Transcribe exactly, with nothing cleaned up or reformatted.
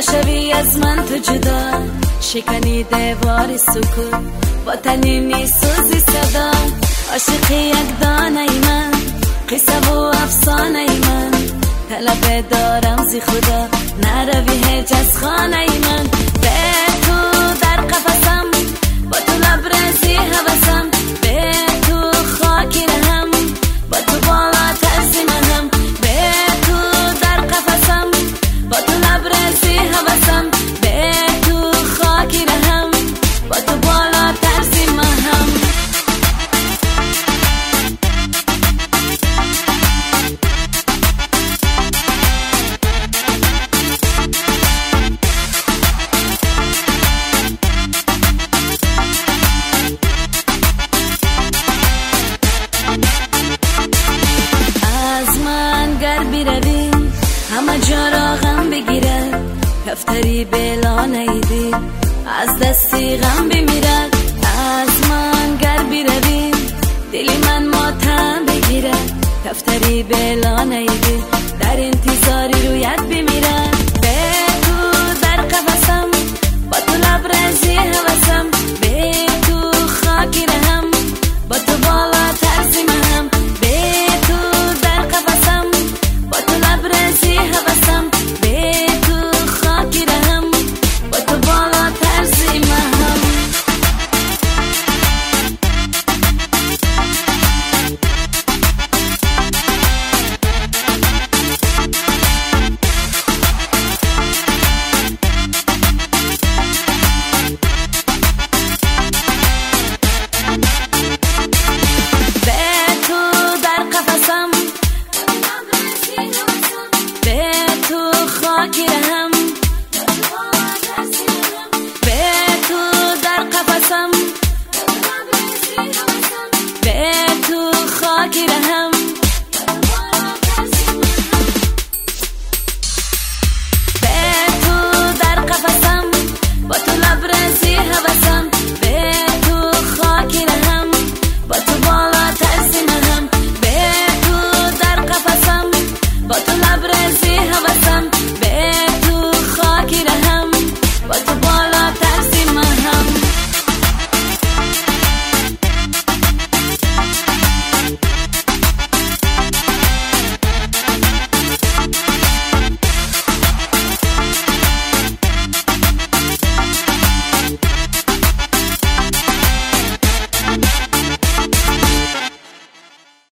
نشوی از من تو جدا، شکنی دیوار سکوت با تنینی سوزی صدا. عاشقی یک دانه ای من، قصه و افسانه ای من، طلب دارم زی خدا نروی هیچ از خانه ای من. به تو در قفسم با تو لبرزی حوثم، به تو خاکی رهم با تو بالا ترزی منم. به تو در قفسم با تو لبرزی حوثم، به تو خاکی رهم با تو بالا ترزی منم. بیروی همه جا را غم بگیرد، کفتری بلا نیدی از دستی غم بمیرد. از من گر بیروی دلی من ماتم بگیرد، کفتری بلا نیدی در انتظاری رویت بمیرد. به تو در قفسم با تو لبرزی